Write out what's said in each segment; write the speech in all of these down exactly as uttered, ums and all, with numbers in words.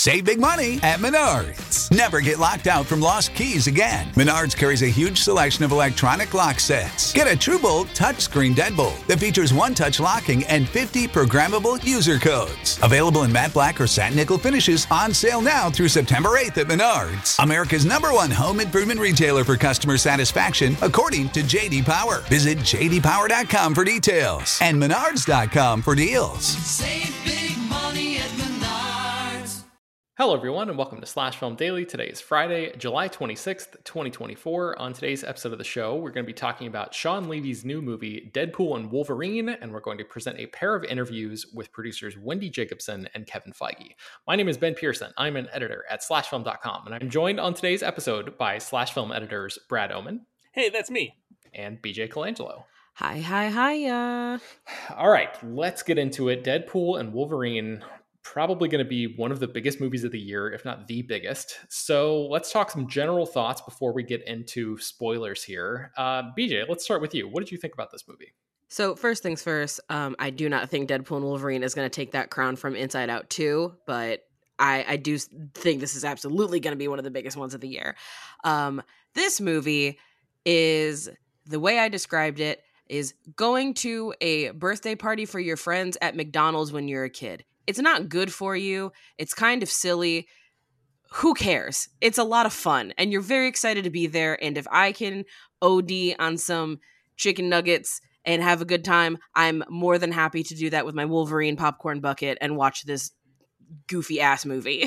Save big money at Menards. Never get locked out from lost keys again. Menards carries a huge selection of electronic lock sets. Get a TrueBolt touchscreen deadbolt that features one-touch locking and fifty programmable user codes. Available in matte black or satin nickel finishes, on sale now through September eighth at Menards. America's number one home improvement retailer for customer satisfaction, according to J D Power. Visit j d power dot com for details and menards dot com for deals. Save big money at Menards. Hello everyone and welcome to Slash Film Daily. Today is Friday, July twenty-sixth, twenty twenty-four. On today's episode of the show, we're going to be talking about Sean Levy's new movie, Deadpool and Wolverine, and we're going to present a pair of interviews with producers Wendy Jacobson and Kevin Feige. My name is Ben Pearson. I'm an editor at slash film dot com, and I'm joined on today's episode by Slash Film editors Brad Oman. Hey, that's me. And B J Colangelo. Hi, hi, hi. Uh... All right, let's get into it. Deadpool and Wolverine, probably going to be one of the biggest movies of the year, if not the biggest. So let's talk some general thoughts before we get into spoilers here. Uh, B J, let's start with you. What did you think about this movie? So first things first, um, I do not think Deadpool and Wolverine is going to take that crown from Inside Out two, but I, I do think this is absolutely going to be one of the biggest ones of the year. Um, this movie is, the way I described it, is going to a birthday party for your friends at McDonald's when you're a kid. It's not good for you. It's kind of silly. Who cares? It's a lot of fun, and you're very excited to be there. And if I can O D on some chicken nuggets and have a good time, I'm more than happy to do that with my Wolverine popcorn bucket and watch this goofy ass movie.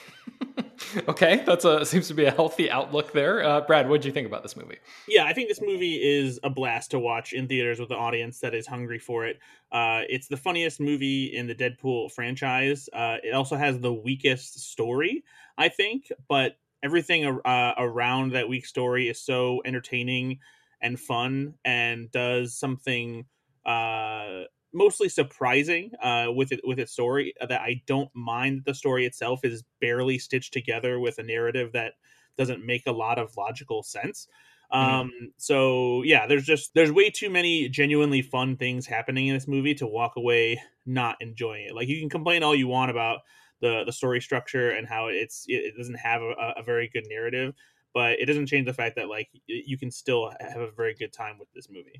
Okay, that's a seems to be a healthy outlook there. Uh, Brad, what did you think about this movie? Yeah, I think this movie is a blast to watch in theaters with an audience that is hungry for it. Uh, it's the funniest movie in the Deadpool franchise. Uh, it also has the weakest story, I think, but everything uh, around that weak story is so entertaining and fun and does something uh, mostly surprising uh, with it with its story that I don't mind. The story itself is barely stitched together with a narrative that doesn't make a lot of logical sense. Um, mm-hmm. So yeah, there's just there's way too many genuinely fun things happening in this movie to walk away not enjoying it. Like, you can complain all you want about the the story structure and how it's it doesn't have a, a very good narrative, but it doesn't change the fact that like you can still have a very good time with this movie.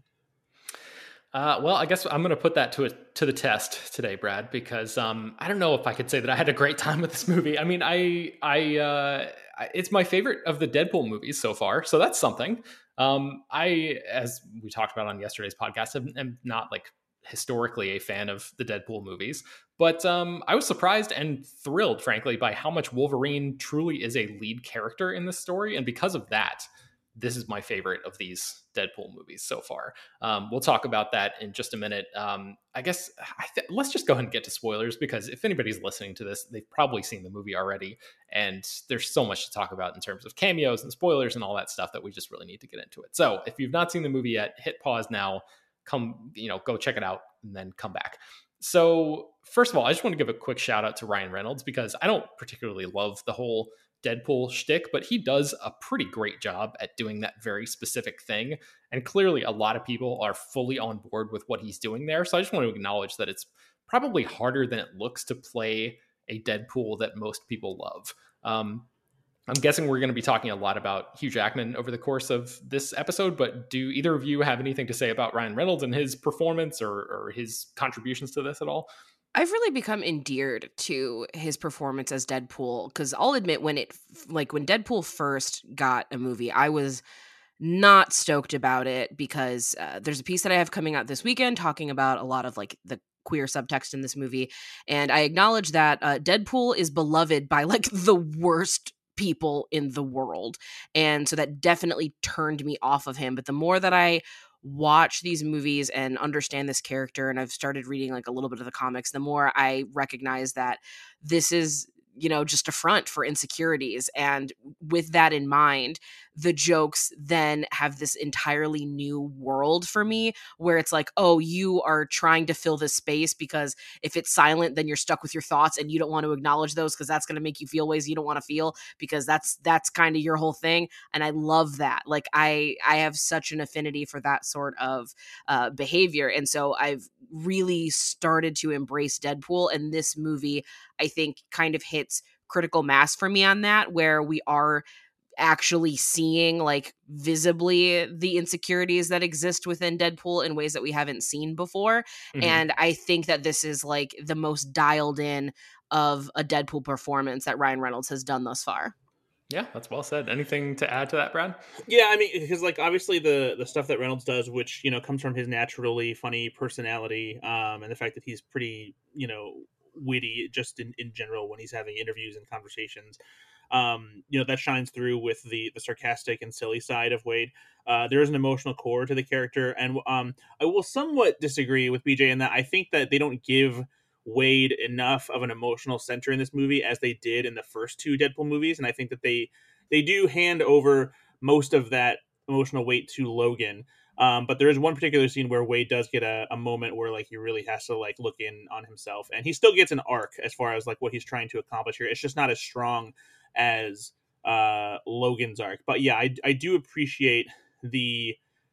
Uh, well, I guess I'm going to put that to a, to the test today, Brad, because um, I don't know if I could say that I had a great time with this movie. I mean, I, I, uh, it's my favorite of the Deadpool movies so far, so that's something. Um, I, as we talked about on yesterday's podcast, am, am not like historically a fan of the Deadpool movies, but um, I was surprised and thrilled, frankly, by how much Wolverine truly is a lead character in this story, and because of that, this is my favorite of these Deadpool movies so far. Um, we'll talk about that in just a minute. Um, I guess I th- let's just go ahead and get to spoilers, because if anybody's listening to this, they've probably seen the movie already. And there's so much to talk about in terms of cameos and spoilers and all that stuff that we just really need to get into it. So if you've not seen the movie yet, hit pause now, come, you know, go check it out and then come back. So first of all, I just want to give a quick shout out to Ryan Reynolds, because I don't particularly love the whole Deadpool shtick, but he does a pretty great job at doing that very specific thing. And clearly a lot of people are fully on board with what he's doing there. So I just want to acknowledge that it's probably harder than it looks to play a Deadpool that most people love. Um, I'm guessing we're going to be talking a lot about Hugh Jackman over the course of this episode, but do either of you have anything to say about Ryan Reynolds and his performance or, or his contributions to this at all? I've really become endeared to his performance as Deadpool, because I'll admit when it, like when Deadpool first got a movie, I was not stoked about it, because uh, there's a piece that I have coming out this weekend talking about a lot of like the queer subtext in this movie. And I acknowledge that uh, Deadpool is beloved by like the worst people in the world. And so that definitely turned me off of him. But the more that I watch these movies and understand this character, and I've started reading like a little bit of the comics, the more I recognize that this is, you know, just a front for insecurities. And with that in mind, the jokes then have this entirely new world for me, where it's like, oh, you are trying to fill this space because if it's silent, then you're stuck with your thoughts and you don't want to acknowledge those because that's going to make you feel ways you don't want to feel, because that's that's kind of your whole thing. And I love that. Like I I have such an affinity for that sort of uh, behavior. And so I've really started to embrace Deadpool, and this movie I think kind of hits critical mass for me on that, where we are actually seeing like visibly the insecurities that exist within Deadpool in ways that we haven't seen before. Mhm. And I think that this is like the most dialed in of a Deadpool performance that Ryan Reynolds has done thus far. Yeah, that's well said. Anything to add to that, Brad? Yeah, I mean, because like obviously the the stuff that Reynolds does, which you know comes from his naturally funny personality, um, and the fact that he's pretty you know witty just in, in general when he's having interviews and conversations, um, you know that shines through with the the sarcastic and silly side of Wade. Uh, there is an emotional core to the character, and um, I will somewhat disagree with B J in that I think that they don't give Wade enough of an emotional center in this movie as they did in the first two Deadpool movies, and I think that they they do hand over most of that emotional weight to Logan. Um, but there is one particular scene where Wade does get a, a moment where like he really has to like look in on himself, and he still gets an arc as far as like what he's trying to accomplish here. It's just not as strong as uh, Logan's arc. But yeah, I, I do appreciate the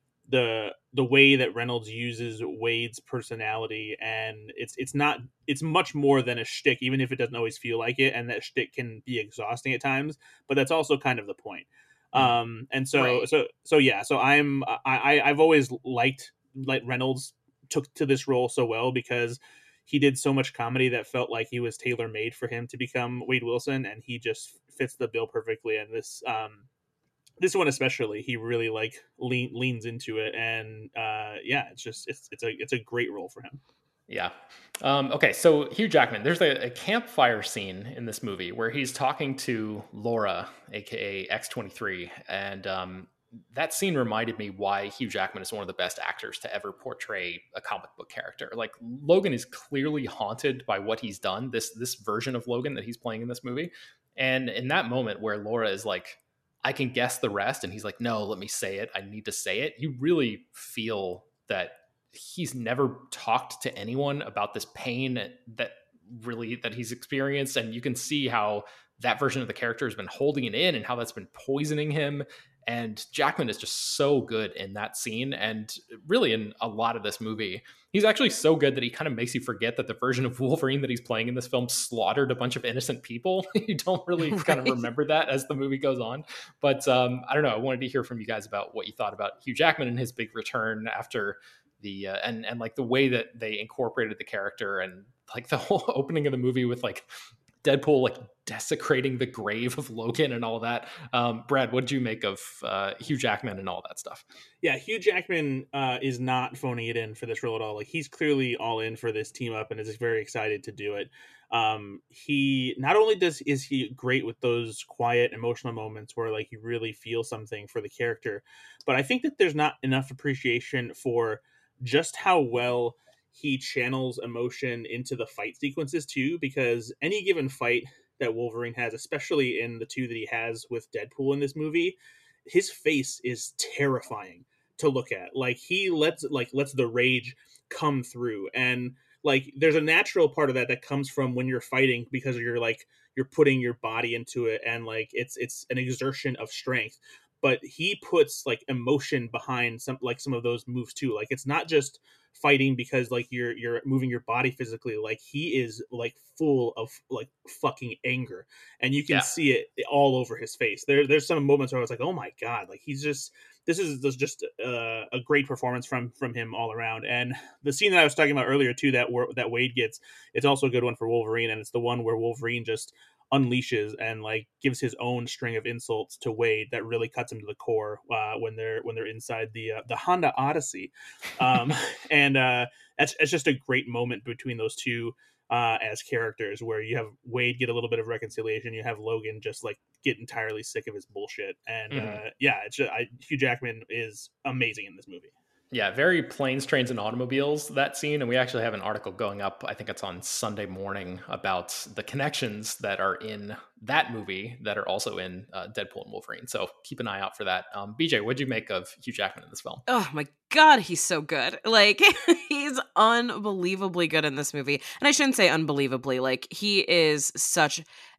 the the way that Reynolds uses Wade's personality, and it's it's not it's much more than a shtick, even if it doesn't always feel like it, and that shtick can be exhausting at times. But that's also kind of the point. Um, and so Right. so so yeah, so I'm I, I I've always liked like Reynolds took to this role so well because he did so much comedy that felt like he was tailor made for him to become Wade Wilson, and he just fits the bill perfectly. And this um this one especially, he really like lean, leans into it, and uh yeah it's just it's it's a it's a great role for him. Yeah. Um, okay, so Hugh Jackman, there's a, a campfire scene in this movie where he's talking to Laura, aka X twenty-three, and um, that scene reminded me why Hugh Jackman is one of the best actors to ever portray a comic book character. Like, Logan is clearly haunted by what he's done, this this version of Logan that he's playing in this movie. And in that moment where Laura is like, I can guess the rest, and he's like, no, let me say it. I need to say it. You really feel that he's never talked to anyone about this pain that really that he's experienced, and you can see how that version of the character has been holding it in and how that's been poisoning him. And Jackman is just so good in that scene, and really in a lot of this movie. He's actually so good that he kind of makes you forget that the version of Wolverine that he's playing in this film slaughtered a bunch of innocent people. You don't really right. kind of remember that as the movie goes on. But um, I don't know. I wanted to hear from you guys about what you thought about Hugh Jackman and his big return after the uh, and and like the way that they incorporated the character, and like the whole opening of the movie with like Deadpool like desecrating the grave of Logan and all that. Um, Brad, what did you make of uh, Hugh Jackman and all that stuff? Yeah, Hugh Jackman uh, is not phoning it in for this role at all. Like, he's clearly all in for this team up and is very excited to do it. Um, he not only does is he great with those quiet emotional moments where like you really feel something for the character, but I think that there's not enough appreciation for just how well he channels emotion into the fight sequences too, because any given fight that Wolverine has, especially in the two that he has with Deadpool in this movie, his face is terrifying to look at. Like, he lets like lets the rage come through, and like there's a natural part of that that comes from when you're fighting, because you're like you're putting your body into it, and like it's it's an exertion of strength. But he puts like emotion behind some like some of those moves too. Like, it's not just fighting because like you're you're moving your body physically. Like, he is like full of like fucking anger, and you can yeah. see it all over his face. There there's some moments where I was like, oh my god, like he's just this is just uh, a great performance from from him all around. And the scene that I was talking about earlier too, that that Wade gets, it's also a good one for Wolverine, and it's the one where Wolverine just unleashes and like gives his own string of insults to Wade that really cuts him to the core uh, when they're when they're inside the uh, the Honda Odyssey, um, and uh, that's it's just a great moment between those two uh, as characters, where you have Wade get a little bit of reconciliation, you have Logan just like get entirely sick of his bullshit, and mm-hmm. uh, yeah, it's just, I, Hugh Jackman is amazing in this movie. Yeah, very planes, trains, and automobiles, that scene. And we actually have an article going up, I think it's on Sunday morning, about the connections that are in that movie that are also in uh, Deadpool and Wolverine. So keep an eye out for that. Um, B J, what did you make of Hugh Jackman in this film? Oh my God, he's so good. Like, he's unbelievably good in this movie. And I shouldn't say unbelievably. Like, he is such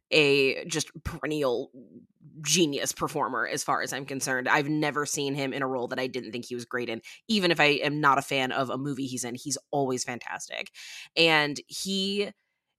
a just perennial genius performer as far as I'm concerned. I've never seen him in a role that I didn't think he was great in. Even if I am not a fan of a movie he's in, he's always fantastic. And he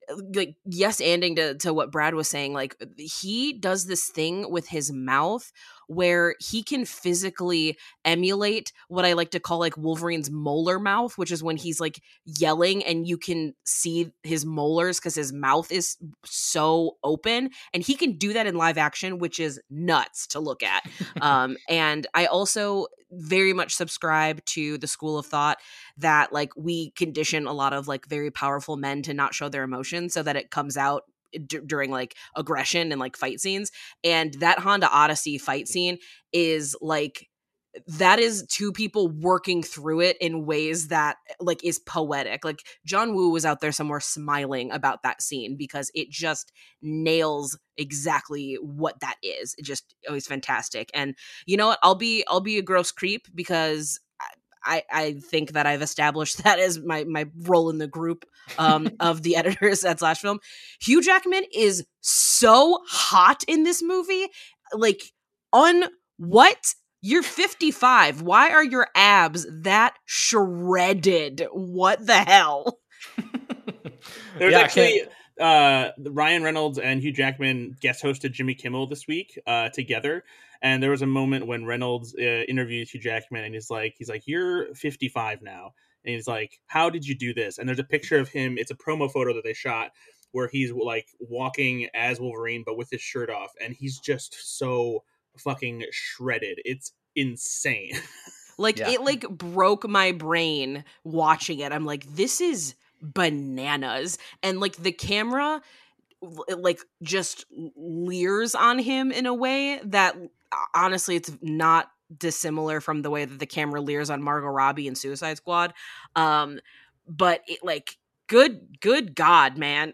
like yes anding to, to what Brad was saying. Like he does this thing with his mouth where he can physically emulate what I like to call like Wolverine's molar mouth, which is when he's like yelling and you can see his molars because his mouth is so open, and he can do that in live action, which is nuts to look at. um, and I also very much subscribe to the school of thought that like we condition a lot of like very powerful men to not show their emotions so that it comes out d- during like aggression and like fight scenes. And that Honda Odyssey fight scene is like, that is two people working through it in ways that like is poetic. Like John Woo was out there somewhere smiling about that scene because it just nails exactly what that is. It just always fantastic. And you know what? I'll be I'll be a gross creep because I, I think that I've established that as my my role in the group um, of the editors at Slash Film. Hugh Jackman is so hot in this movie. Like, on what? You're fifty-five. Why are your abs that shredded? What the hell? There's Yeah, actually uh, Ryan Reynolds and Hugh Jackman guest hosted Jimmy Kimmel this week uh, together. And there was a moment when Reynolds uh, interviewed Hugh Jackman, and he's like, he's like, "You're fifty-five now," and he's like, "How did you do this?" And there's a picture of him. It's a promo photo that they shot where he's like walking as Wolverine, but with his shirt off, and he's just so fucking shredded. It's insane. Like Yeah. it like broke my brain watching it. I'm like, this is bananas. And like the camera like just leers on him in a way that honestly it's not dissimilar from the way that the camera leers on Margot Robbie in Suicide Squad. Um, but it like good good God, man.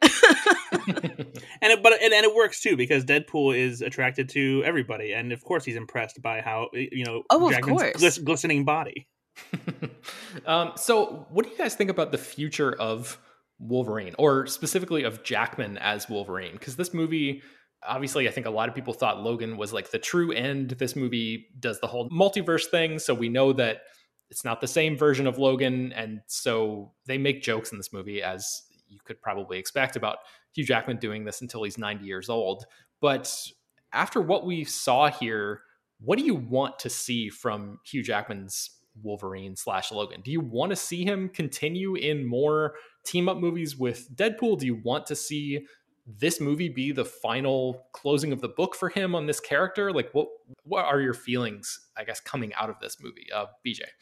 And it, but and, and it works too because Deadpool is attracted to everybody, and of course he's impressed by how you know Oh, of Jackman's course. glis- glistening body. um, so, what do you guys think about the future of Wolverine, or specifically of Jackman as Wolverine? Because this movie, obviously, I think a lot of people thought Logan was like the true end. This movie does the whole multiverse thing, so we know that it's not the same version of Logan, and so they make jokes in this movie, as you could probably expect, about Hugh Jackman doing this until he's ninety years old. But after what we saw here, what do you want to see from Hugh Jackman's Wolverine slash Logan? Do you want to see him continue in more team up movies with Deadpool? Do you want to see this movie be the final closing of the book for him on this character? Like, what what are your feelings, I guess, coming out of this movie? Uh, B J.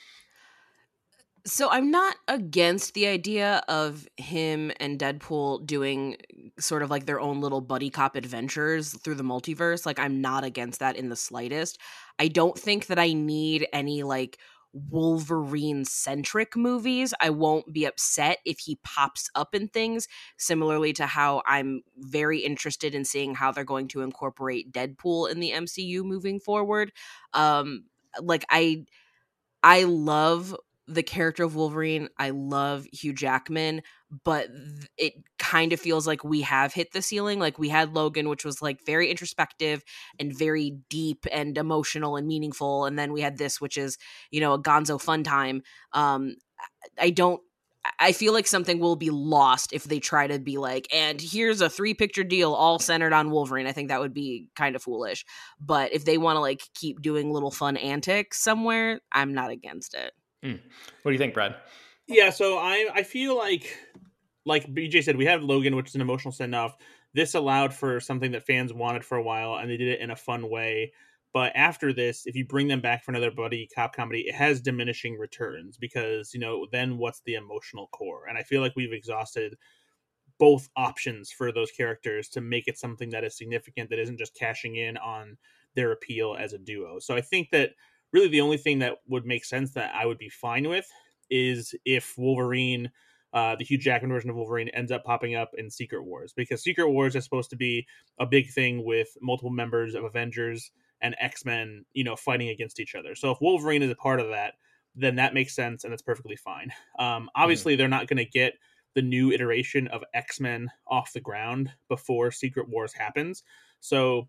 So I'm not against the idea of him and Deadpool doing sort of like their own little buddy cop adventures through the multiverse. Like I'm not against that in the slightest. I don't think that I need any like Wolverine centric movies. I won't be upset if he pops up in things, similarly to how I'm very interested in seeing how they're going to incorporate Deadpool in the M C U moving forward. Um, like I, I love the character of Wolverine. I love Hugh Jackman, but th- it kind of feels like we have hit the ceiling. Like we had Logan, which was like very introspective and very deep and emotional and meaningful. And then we had this, which is, you know, a gonzo fun time. Um, I don't, I feel like something will be lost if they try to be like, and here's a three picture deal all centered on Wolverine. I think that would be kind of foolish. But if they want to like keep doing little fun antics somewhere, I'm not against it. Mm. What do you think, Brad? Yeah, so I I feel like like B J said, we have Logan, which is an emotional send off. This allowed for something that fans wanted for a while, and they did it in a fun way. But after this, if you bring them back for another buddy cop comedy, it has diminishing returns because, you know, then what's the emotional core? And I feel like we've exhausted both options for those characters to make it something that is significant, that isn't just cashing in on their appeal as a duo. So I think that really the only thing that would make sense that I would be fine with is if Wolverine, uh, the Hugh Jackman version of Wolverine, ends up popping up in Secret Wars, because Secret Wars is supposed to be a big thing with multiple members of Avengers and X-Men, you know, fighting against each other. So if Wolverine is a part of that, then that makes sense and it's perfectly fine. Um, obviously, mm. they're not going to get the new iteration of X-Men off the ground before Secret Wars happens. So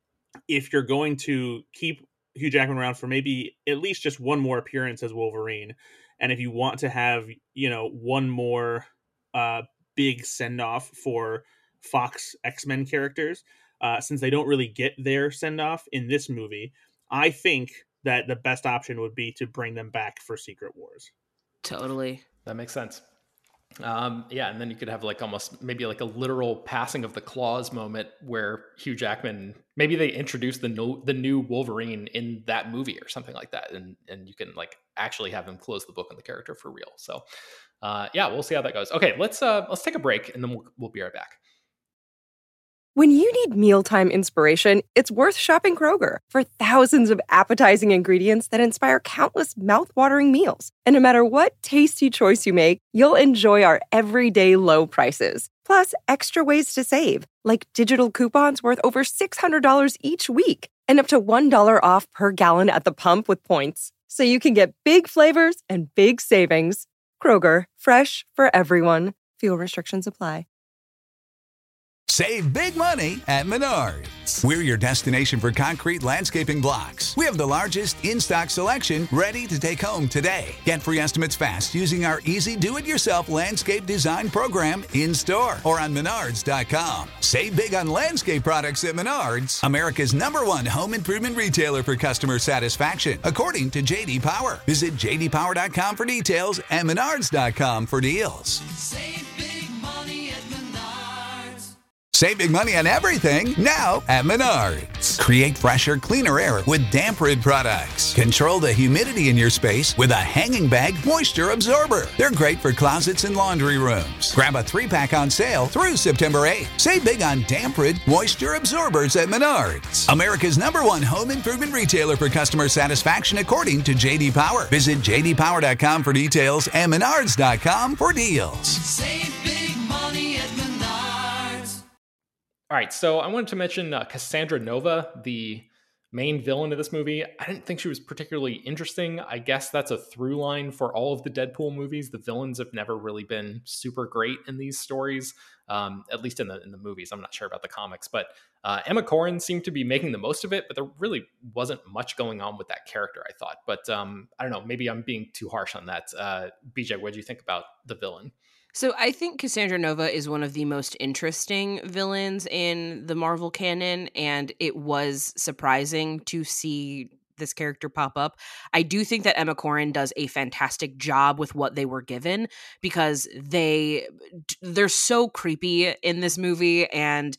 if you're going to keep Hugh Jackman around for maybe at least just one more appearance as Wolverine, and if you want to have, you know, one more uh, big send off for Fox X-Men characters, uh, since they don't really get their send off in this movie. I think that the best option would be to bring them back for Secret Wars. Totally. That makes sense. Um, yeah, and then you could have like almost maybe like a literal passing of the claws moment where Hugh Jackman, maybe they introduce the no, the new Wolverine in that movie or something like that, and and you can like actually have him close the book on the character for real. So, uh, yeah, we'll see how that goes. Okay, let's uh, let's take a break and then we'll we'll be right back. When you need mealtime inspiration, it's worth shopping Kroger for thousands of appetizing ingredients that inspire countless mouthwatering meals. And no matter what tasty choice you make, you'll enjoy our everyday low prices. Plus, extra ways to save, like digital coupons worth over six hundred dollars each week and up to one dollar off per gallon at the pump with points. So you can get big flavors and big savings. Kroger, fresh for everyone. Fuel restrictions apply. Save big money at Menards. We're your destination for concrete landscaping blocks. We have the largest in-stock selection ready to take home today. Get free estimates fast using our easy do-it-yourself landscape design program in-store or on menards dot com. Save big on landscape products at Menards, America's number one home improvement retailer for customer satisfaction, according to J D Power. Visit j d power dot com for details and menards dot com for deals. Save big money at Menards. Save big money on everything now at Menards. Create fresher, cleaner air with Damp-Rid products. Control the humidity in your space with a hanging bag moisture absorber. They're great for closets and laundry rooms. Grab a three-pack on sale through September eighth. Save big on Damp-Rid moisture absorbers at Menards, America's number one home improvement retailer for customer satisfaction, according to J D Power. Visit j d power dot com for details and menards dot com for deals. Save big money at Menards. All right, so I wanted to mention uh, Cassandra Nova, the main villain of this movie. I didn't think she was particularly interesting. I guess that's a through line for all of the Deadpool movies. The villains have never really been super great in these stories, um, at least in the in the movies. I'm not sure about the comics, but uh, Emma Corrin seemed to be making the most of it, but there really wasn't much going on with that character, I thought. But um, I don't know, maybe I'm being too harsh on that. Uh, B J, what do you think about the villain? So I think Cassandra Nova is one of the most interesting villains in the Marvel canon, and it was surprising to see this character pop up. I do think that Emma Corrin does a fantastic job with what they were given, because they they're so creepy in this movie, and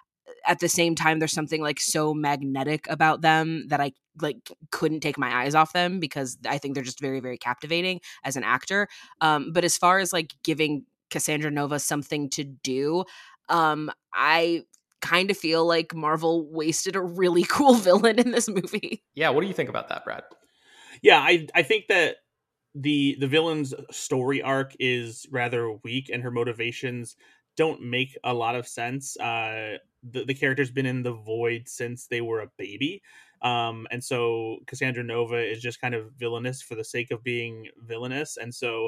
at the same time there's something like so magnetic about them that I like couldn't take my eyes off them, because I think they're just very, very captivating as an actor. Um, but as far as like giving Cassandra Nova something to do, um, I kind of feel like Marvel wasted a really cool villain in this movie. Yeah, what do you think about that, Brad? Yeah, I I think that the the villain's story arc is rather weak, and her motivations don't make a lot of sense. Uh, the, the character's been in the void since they were a baby. Um, and so Cassandra Nova is just kind of villainous for the sake of being villainous. And so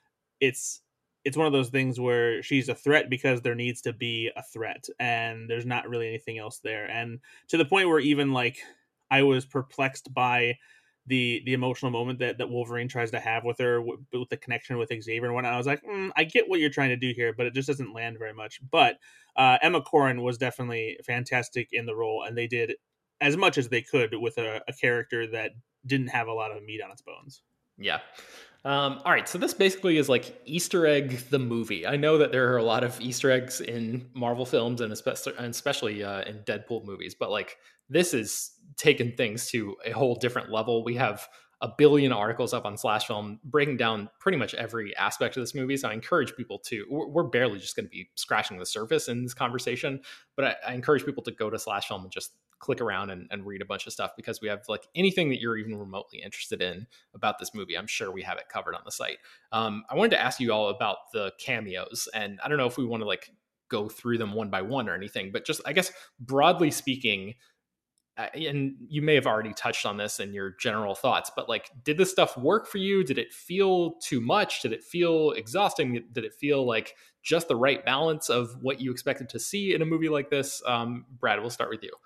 it's it's one of those things where she's a threat because there needs to be a threat, and there's not really anything else there. And to the point where even like I was perplexed by the the emotional moment that, that Wolverine tries to have with her, with, with the connection with Xavier and whatnot. I was like, mm, I get what you're trying to do here, but it just doesn't land very much. But uh, Emma Corrin was definitely fantastic in the role, and they did as much as they could with a, a character that didn't have a lot of meat on its bones. Yeah. Um, all right, so this basically is like Easter egg the movie. I know that there are a lot of Easter eggs in Marvel films and especially, and especially uh, in Deadpool movies, but like this is taking things to a whole different level. We have a billion articles up on Slash Film breaking down pretty much every aspect of this movie. So I encourage people to, we're barely just going to be scratching the surface in this conversation, but I, I encourage people to go to Slash Film and just click around and, and read a bunch of stuff, because we have like anything that you're even remotely interested in about this movie, I'm sure we have it covered on the site. Um, I wanted to ask you all about the cameos, and I don't know if we want to like go through them one by one or anything, but just, I guess, broadly speaking, uh, and you may have already touched on this in your general thoughts, but like, did this stuff work for you? Did it feel too much? Did it feel exhausting? Did it feel like just the right balance of what you expected to see in a movie like this? Um, Brad, we'll start with you.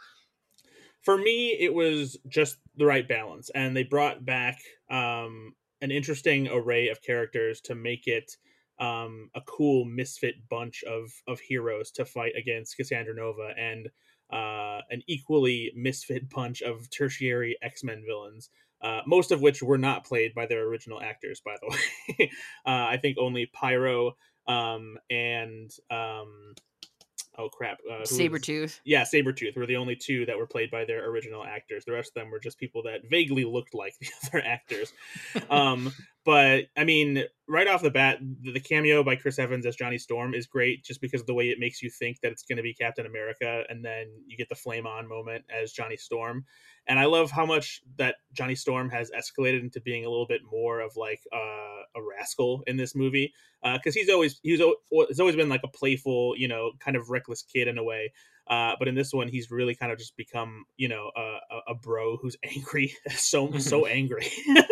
For me, it was just the right balance, and they brought back um, an interesting array of characters to make it um, a cool misfit bunch of of heroes to fight against Cassandra Nova and uh, an equally misfit bunch of tertiary X-Men villains. Uh, most of which were not played by their original actors, by the way. uh, I think only Pyro um, and um, oh crap, uh, who was- Sabretooth. yeah, Sabretooth were the only two that were played by their original actors. The rest of them were just people that vaguely looked like the other actors. um, but I mean, right off the bat, the the cameo by Chris Evans as Johnny Storm is great, just because of the way it makes you think that it's going to be Captain America, and then you get the flame on moment as Johnny Storm. And I love how much that Johnny Storm has escalated into being a little bit more of like uh, a rascal in this movie, because uh, he's always he's al- he's always been like a playful, you know, kind of reckless kid in a way. Uh, but in this one, he's really kind of just become, you know, a, a, a bro who's angry, so so angry.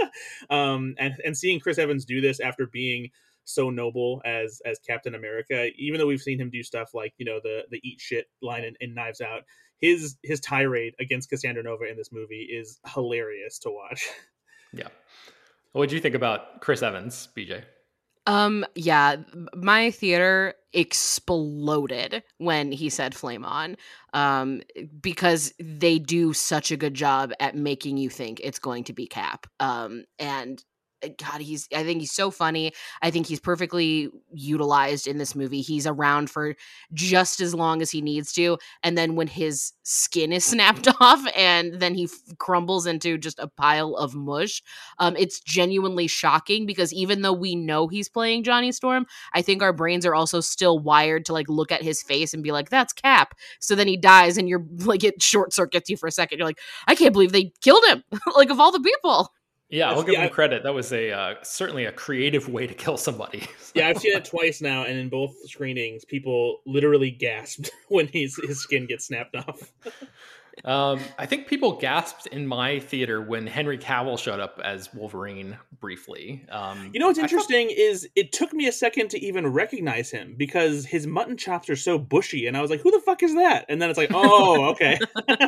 um, and and seeing Chris Evans do this after being so noble as as Captain America, even though we've seen him do stuff like, you know, the the eat shit line in, in Knives Out, his his tirade against Cassandra Nova in this movie is hilarious to watch. Yeah. What do you think about Chris Evans, B J? Um, yeah, my theater exploded when he said flame on, um, because they do such a good job at making you think it's going to be Cap. Um, and God, he's, I think he's so funny. I think he's perfectly utilized in this movie. He's around for just as long as he needs to. And then when his skin is snapped off and then he f- crumbles into just a pile of mush, um, it's genuinely shocking, because even though we know he's playing Johnny Storm, I think our brains are also still wired to like look at his face and be like, that's Cap. So then he dies and you're like, it short circuits you for a second. You're like, I can't believe they killed him. Like, of all the people. Yeah, I'll give Yeah, him I- credit. That was a uh, certainly a creative way to kill somebody. Yeah, I've seen it twice now, and in both screenings, people literally gasped when his his skin gets snapped off. Um, I think people gasped in my theater when Henry Cavill showed up as Wolverine briefly. Um, You know what's I thought- interesting is it took me a second to even recognize him, because his mutton chops are so bushy, and I was like, who the fuck is that? And then it's like, oh, okay.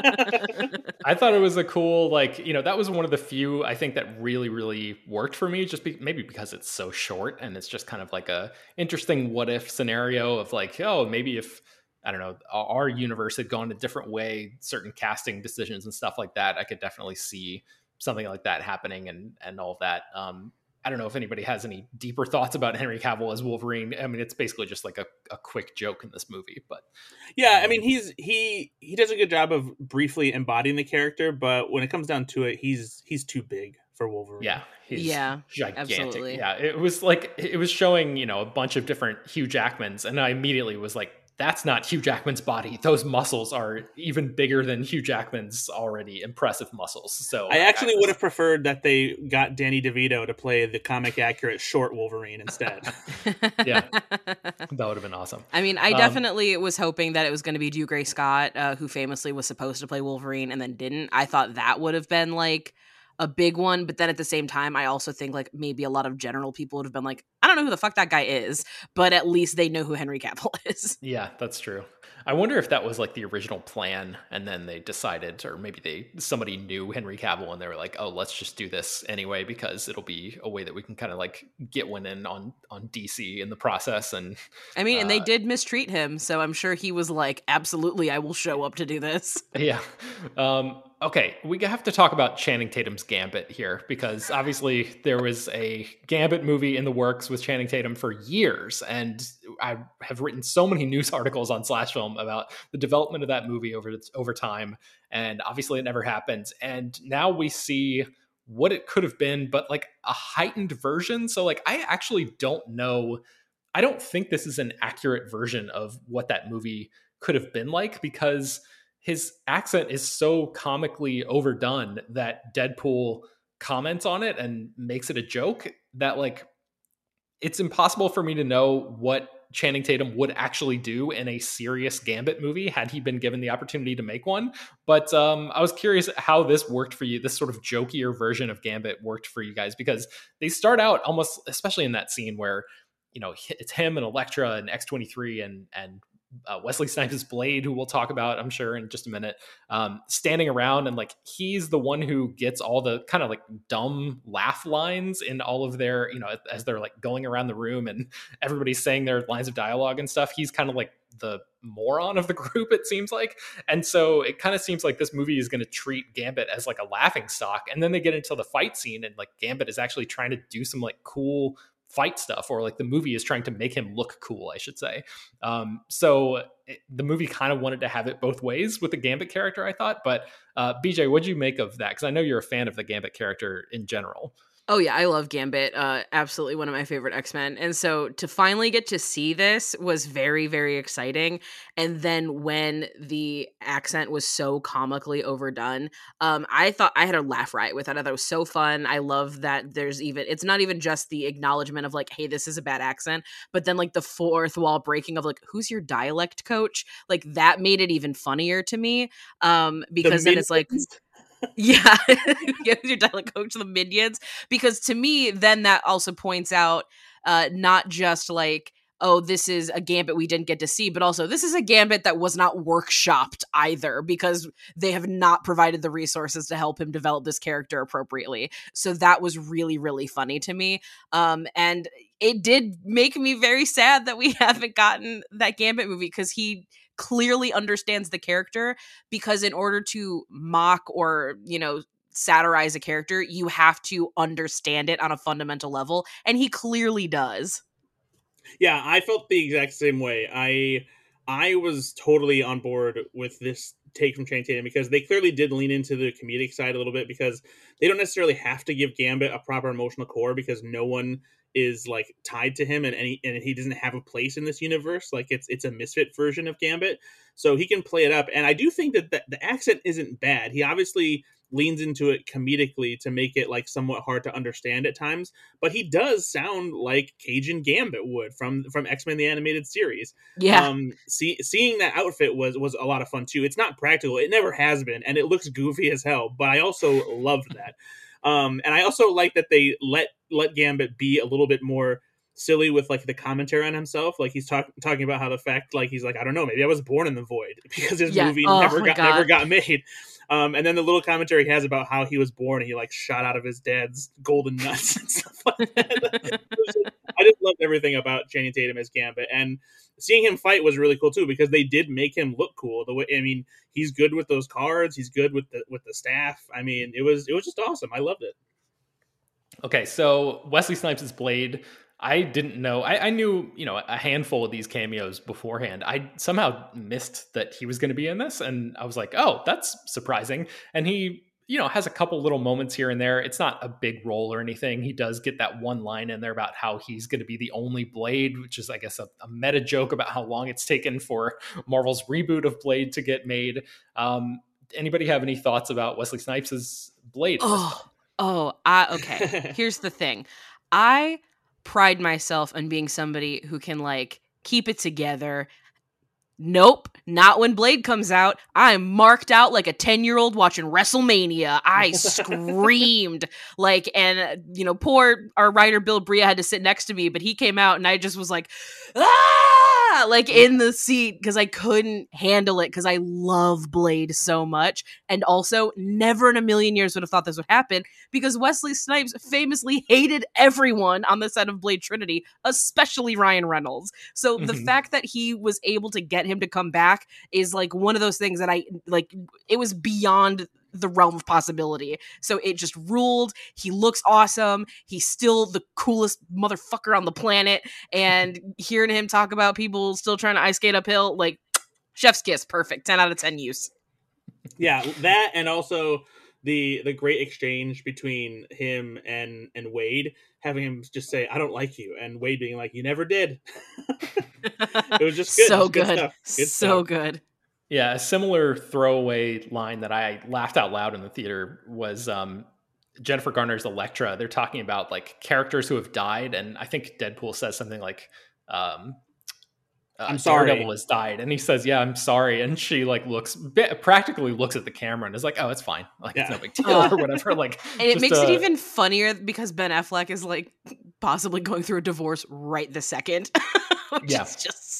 I thought it was a cool, like, you know, that was one of the few I think that really, really worked for me, just be, maybe because it's so short and it's just kind of like a interesting what if scenario of like, oh, maybe if, I don't know, our universe had gone a different way, certain casting decisions and stuff like that, I could definitely see something like that happening and, and all of that. Um, I don't know if anybody has any deeper thoughts about Henry Cavill as Wolverine. I mean, it's basically just like a, a quick joke in this movie, but Yeah, I mean, he's he he does a good job of briefly embodying the character, but when it comes down to it, he's he's too big for Wolverine. yeah, he's Yeah, gigantic. absolutely. Yeah, it was like it was showing, you know, a bunch of different Hugh Jackmans, and I immediately was like, that's not Hugh Jackman's body. Those muscles are even bigger than Hugh Jackman's already impressive muscles. So I actually was- would have preferred that they got Danny DeVito to play the comic accurate short Wolverine instead. Yeah. that would have been awesome. I mean, I Um, definitely was hoping that it was going to be Drew Gray Scott, uh, who famously was supposed to play Wolverine and then didn't. I thought that would have been like a big one, but then at the same time, I also think like maybe a lot of general people would have been like, I don't know who the fuck that guy is, but at least they know who Henry Cavill is. Yeah, that's true. I wonder if that was like the original plan, and then they decided, or maybe they somebody knew Henry Cavill, and they were like, "Oh, let's just do this anyway because it'll be a way that we can kind of like get one in on on D C in the process." And I mean, and they Uh, did mistreat him, so I'm sure he was like, absolutely, I will show up to do this. yeah, um, okay, we have to talk about Channing Tatum's Gambit here, because obviously there was a Gambit movie in the works with Channing Tatum for years, and I have written so many news articles on Slash Film about the development of that movie over over time, and obviously it never happened. And now we see what it could have been, but like a heightened version. So like I actually don't know. I don't think this is an accurate version of what that movie could have been like, because his accent is so comically overdone that Deadpool comments on it and makes it a joke that like it's impossible for me to know what Channing Tatum would actually do in a serious Gambit movie had he been given the opportunity to make one. But um, I was curious how this worked for you, this sort of jokier version of Gambit worked for you guys, because they start out almost, especially in that scene where, you know, it's him and Elektra and X twenty-three and and uh, Wesley Snipes' Blade, who we'll talk about, I'm sure, in just a minute, um, standing around, and like he's the one who gets all the kind of like dumb laugh lines in all of their, you know, as they're like going around the room and everybody's saying their lines of dialogue and stuff. He's kind of like the moron of the group, it seems like. And so it kind of seems like this movie is going to treat Gambit as like a laughing stock. And then they get into the fight scene, and like Gambit is actually trying to do some like cool fight stuff, or like the movie is trying to make him look cool, I should say. Um, so it, the movie kind of wanted to have it both ways with the Gambit character, I thought. But uh, B J, what'd you make of that? Because I know you're a fan of the Gambit character in general. Oh yeah, I love Gambit. Uh, absolutely one of my favorite X-Men. And so to finally get to see this was very, very exciting. And then when the accent was so comically overdone, um, I thought I had a laugh riot with it. I thought it was so fun. I love that there's even, it's not even just the acknowledgement of like, hey, this is a bad accent, but then like the fourth wall breaking of like, who's your dialect coach? Like that made it even funnier to me. Um, because the then it's like, yeah, your dialect coach, the minions. Because to me, then that also points out uh, not just like, oh, this is a Gambit we didn't get to see, but also this is a Gambit that was not workshopped either, because they have not provided the resources to help him develop this character appropriately. So that was really, really funny to me. Um, and it did make me very sad that we haven't gotten that Gambit movie, because he clearly understands the character, because in order to mock or, you know, satirize a character, you have to understand it on a fundamental level, and he clearly does. Yeah, I felt the exact same way. I I was totally on board with this take from Channing Tatum, because they clearly did lean into the comedic side a little bit, because they don't necessarily have to give Gambit a proper emotional core, because no one is like tied to him, and any and he doesn't have a place in this universe. Like it's it's a misfit version of Gambit, so he can play it up. And I do think that the, the accent isn't bad. He obviously leans into it comedically to make it like somewhat hard to understand at times, but he does sound like Cajun Gambit would from from X-Men the Animated Series. Yeah. Um, see, seeing that outfit was was a lot of fun too. It's not practical, it never has been, and it looks goofy as hell, but I also loved that. Um, and I also like that they let let Gambit be a little bit more silly with like the commentary on himself. Like he's talking talking about how the fact, like he's like, I don't know, maybe I was born in the void, because his yeah. movie oh, never got God. never got made. Um, and then the little commentary he has about how he was born and he like shot out of his dad's golden nuts and stuff like that. I just loved everything about Channing Tatum as Gambit, and seeing him fight was really cool too, because they did make him look cool. The way, I mean, he's good with those cards. He's good with the with the staff. I mean, it was it was just awesome. I loved it. Okay, so Wesley Snipes' Blade, I didn't know. I, I knew, you know, a handful of these cameos beforehand. I somehow missed that he was going to be in this, and I was like, oh, that's surprising. And he, you know, has a couple little moments here and there. It's not a big role or anything. He does get that one line in there about how he's going to be the only Blade, which is, I guess, a, a meta joke about how long it's taken for Marvel's reboot of Blade to get made. Um, anybody have any thoughts about Wesley Snipes' Blade? Oh, oh, I, okay. Here's the thing. I pride myself on being somebody who can like keep it together. Nope, not when Blade comes out. I'm marked out like a ten-year-old watching WrestleMania. I screamed like, and you know, poor our writer Bill Bria had to sit next to me, but he came out and I just was like, ah, like in the seat, because I couldn't handle it, because I love Blade so much, and also never in a million years would have thought this would happen, because Wesley Snipes famously hated everyone on the set of Blade Trinity, especially Ryan Reynolds. So mm-hmm. the fact that he was able to get him to come back is like one of those things that I like, it was beyond the realm of possibility. So it just ruled. He looks awesome. He's still the coolest motherfucker on the planet, and hearing him talk about people still trying to ice skate uphill, like chef's kiss, perfect. ten out of ten use. Yeah, that, and also the the great exchange between him and and Wade, having him just say, I don't like you, and Wade being like, you never did. It was just good. So good, good, good so stuff. good. Yeah, a similar throwaway line that I laughed out loud in the theater was um, Jennifer Garner's Elektra. They're talking about like characters who have died, and I think Deadpool says something like, um, uh, "I'm sorry, Daredevil has died," and he says, "Yeah, I'm sorry," and she like looks practically looks at the camera and is like, "Oh, it's fine, like yeah. it's no big deal or whatever." Like, and it just, makes uh, it even funnier because Ben Affleck is like possibly going through a divorce right this second. Which yeah. is just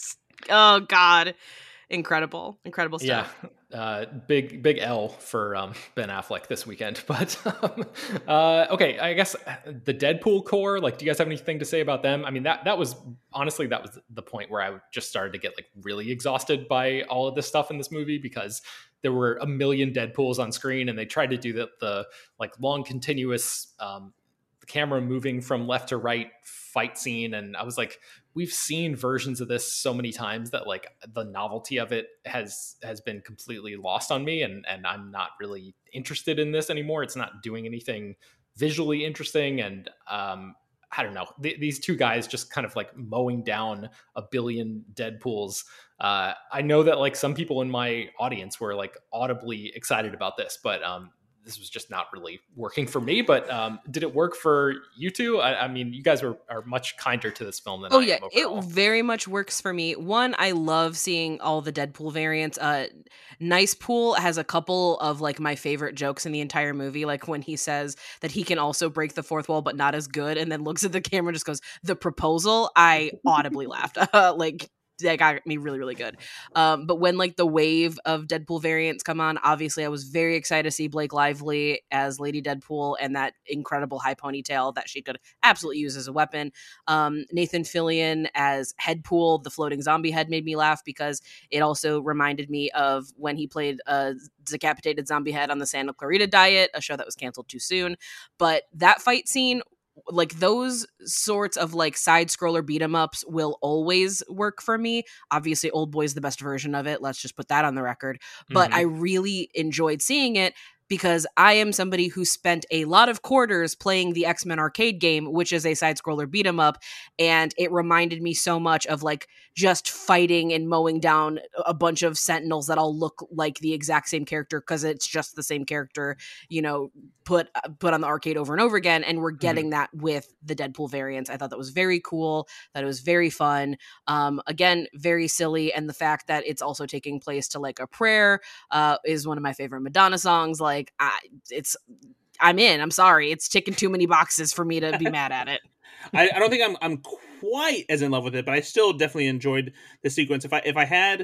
oh God. Incredible. Incredible stuff. Yeah. Uh, big, big L for um, Ben Affleck this weekend. But um, uh, okay, I guess the Deadpool core, like, do you guys have anything to say about them? I mean, that, that was, honestly, that was the point where I just started to get like really exhausted by all of this stuff in this movie, because there were a million Deadpools on screen and they tried to do the, the like long continuous um, camera moving from left to right fight scene. And I was like, we've seen versions of this so many times that like the novelty of it has has been completely lost on me, and and I'm not really interested in this anymore. It's not doing anything visually interesting, and um I don't know, Th- these two guys just kind of like mowing down a billion Deadpools. uh I know that like some people in my audience were like audibly excited about this, but um this was just not really working for me. But um, did it work for you two? I, I mean, you guys are, are much kinder to this film than oh I yeah, am overall. it very much works for me. One, I love seeing all the Deadpool variants. Uh, Nice Pool has a couple of like my favorite jokes in the entire movie, like when he says that he can also break the fourth wall, but not as good, and then looks at the camera and just goes, "The proposal." I audibly laughed. Uh, like. That got me really, really good. Um, but when like the wave of Deadpool variants come on, obviously I was very excited to see Blake Lively as Lady Deadpool and that incredible high ponytail that she could absolutely use as a weapon. Um, Nathan Fillion as Headpool, the floating zombie head, made me laugh because it also reminded me of when he played a decapitated zombie head on the Santa Clarita Diet, a show that was canceled too soon. But that fight scene, like those sorts of like side scroller beat 'em ups will always work for me. Obviously Old Boy's the best version of it. Let's just put that on the record. But Mm-hmm. I really enjoyed seeing it because I am somebody who spent a lot of quarters playing the X-Men arcade game, which is a side scroller beat 'em up. And it reminded me so much of like just fighting and mowing down a bunch of Sentinels that all look like the exact same character, because it's just the same character, you know, put put on the arcade over and over again. And we're getting mm-hmm. that with the Deadpool variants. I thought that was very cool, that it was very fun. Um, again, very silly. And the fact that it's also taking place to like a prayer uh, is one of my favorite Madonna songs. Like I, it's, I'm in, I'm sorry. It's ticking too many boxes for me to be mad at it. I, I don't think I'm I'm quite as in love with it, but I still definitely enjoyed the sequence. If I if I had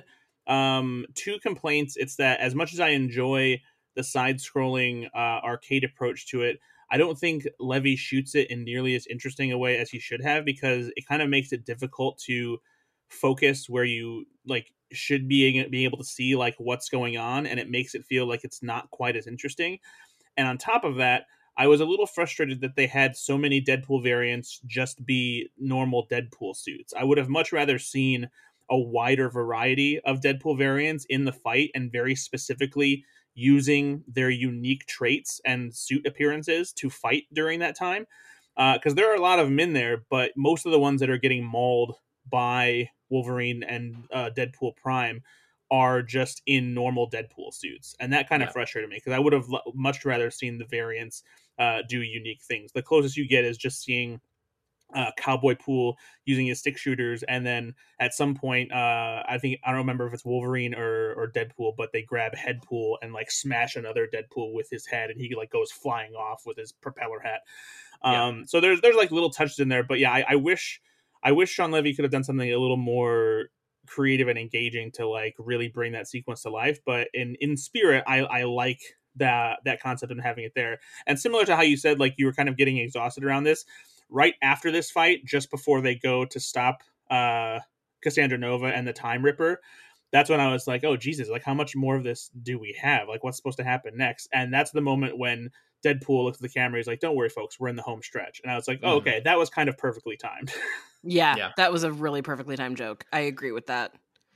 um, two complaints, it's that as much as I enjoy the side-scrolling uh, arcade approach to it, I don't think Levy shoots it in nearly as interesting a way as he should have, because it kind of makes it difficult to focus where you like should be being able to see like what's going on, and it makes it feel like it's not quite as interesting. And on top of that, I was a little frustrated that they had so many Deadpool variants just be normal Deadpool suits. I would have much rather seen a wider variety of Deadpool variants in the fight, and very specifically using their unique traits and suit appearances to fight during that time. Because uh, there are a lot of them in there, but most of the ones that are getting mauled by Wolverine and uh, Deadpool Prime are just in normal Deadpool suits. And that kind of yeah. frustrated me, because I would have l- much rather seen the variants uh, do unique things. The closest you get is just seeing uh, Cowboy Pool using his stick shooters, and then at some point, uh, I think, I don't remember if it's Wolverine or, or Deadpool, but they grab Headpool and like smash another Deadpool with his head, and he like goes flying off with his propeller hat. Um, yeah. So there's there's like little touches in there, but yeah, I, I wish I wish Sean Levy could have done something a little more creative and engaging to like really bring that sequence to life. But in in spirit, I I like that that concept and having it there. And similar to how you said like you were kind of getting exhausted around this, right after this fight, just before they go to stop uh Cassandra Nova and the Time Ripper, that's when I was like, oh Jesus, like how much more of this do we have? Like what's supposed to happen next? And that's the moment when Deadpool looks at the camera, he's like, don't worry folks, we're in the home stretch. And I was like, oh, okay, that was kind of perfectly timed. Yeah, yeah, that was a really perfectly timed joke. I agree with that.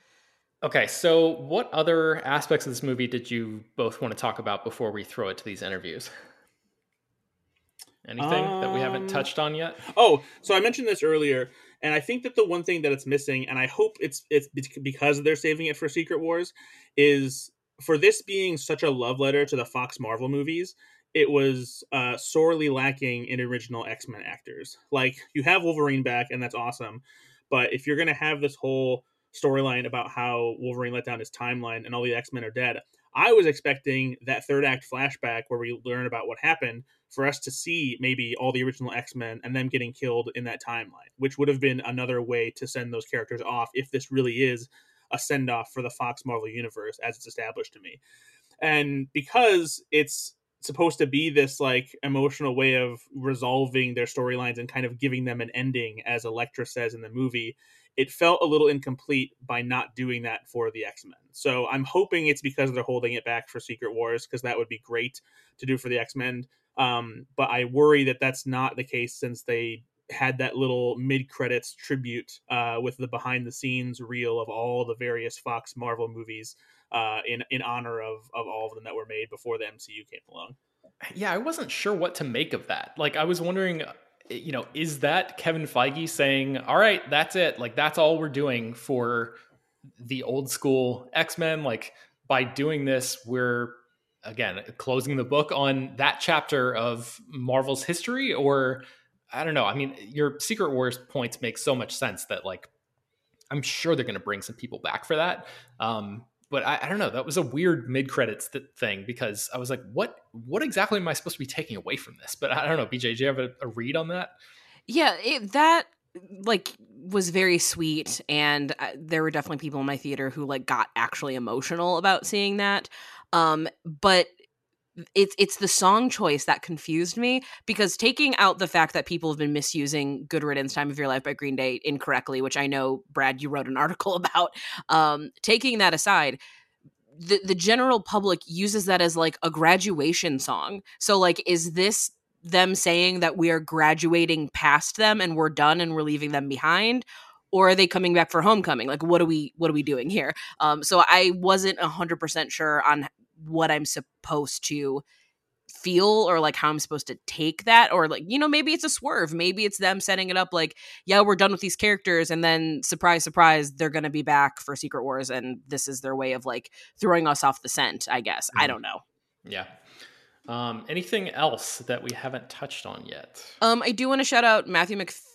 Okay, so what other aspects of this movie did you both want to talk about before we throw it to these interviews? Anything um, that we haven't touched on yet? Oh, so I mentioned this earlier, and I think that the one thing that it's missing, and I hope it's it's because they're saving it for Secret Wars, is for this being such a love letter to the Fox Marvel movies, it was uh, sorely lacking in original X-Men actors. Like, you have Wolverine back, and that's awesome, but if you're going to have this whole storyline about how Wolverine let down his timeline and all the X-Men are dead, I was expecting that third act flashback where we learn about what happened for us to see maybe all the original X-Men and them getting killed in that timeline, which would have been another way to send those characters off if this really is a send-off for the Fox Marvel universe as it's established to me. And because it's supposed to be this like emotional way of resolving their storylines and kind of giving them an ending, as Elektra says in the movie, it felt a little incomplete by not doing that for the X-Men. So I'm hoping it's because they're holding it back for Secret Wars, because that would be great to do for the X-Men. Um, but I worry that that's not the case, since they had that little mid-credits tribute uh, with the behind-the-scenes reel of all the various Fox Marvel movies uh, in in honor of of all of them that were made before the M C U came along. Yeah, I wasn't sure what to make of that. Like, I was wondering, you know, is that Kevin Feige saying, all right, that's it. Like, that's all we're doing for the old school X-Men. Like, by doing this, we're, again, closing the book on that chapter of Marvel's history? Or, I don't know. I mean, your Secret Wars points make so much sense that, like, I'm sure they're going to bring some people back for that. Um, But I, I don't know. That was a weird mid-credits th- thing, because I was like, what what exactly am I supposed to be taking away from this? But I don't know. B J, do you have a, a read on that? Yeah, it, that like was very sweet. And uh, there were definitely people in my theater who like got actually emotional about seeing that. Um, but it's it's the song choice that confused me, because taking out the fact that people have been misusing Good Riddance, Time of Your Life by Green Day incorrectly, which I know, Brad, you wrote an article about, um, taking that aside, the, the general public uses that as like a graduation song. So like, is this them saying that we are graduating past them and we're done and we're leaving them behind? Or are they coming back for homecoming? Like, what are we what are we doing here? Um, so I wasn't one hundred percent sure on what I'm supposed to feel, or like how I'm supposed to take that, or like, you know, maybe it's a swerve. Maybe it's them setting it up like, yeah, we're done with these characters, and then surprise, surprise, they're going to be back for Secret Wars, and this is their way of like throwing us off the scent, I guess. Mm-hmm. I don't know. Yeah. Um, anything else that we haven't touched on yet? Um, I do want to shout out Matthew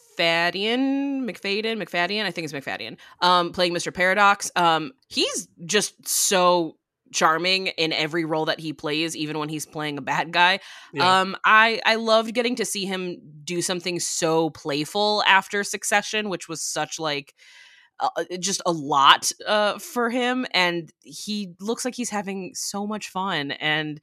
McFadden, McFadden, McFadden, I think it's McFadden, um, playing Mister Paradox. Um, he's just so charming in every role that he plays, even when he's playing a bad guy. Yeah. Um, I I loved getting to see him do something so playful after Succession, which was such like uh, just a lot uh, for him, and he looks like he's having so much fun. And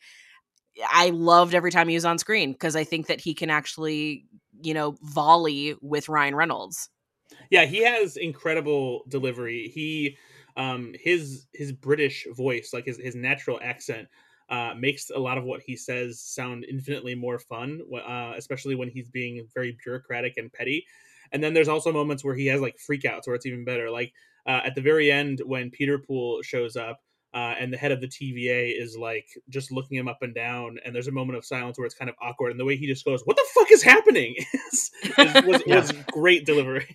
I loved every time he was on screen, because I think that he can actually, you know, volley with Ryan Reynolds. Yeah, he has incredible delivery. He um his his British voice, like his, his natural accent, uh makes a lot of what he says sound infinitely more fun, uh especially when he's being very bureaucratic and petty. And then there's also moments where he has like freakouts where it's even better, like uh at the very end when Peter Poole shows up, uh and the head of the T V A is like just looking him up and down, and there's a moment of silence where it's kind of awkward, and the way he just goes, "What the fuck is happening?" is, is, was, yeah. was great delivery.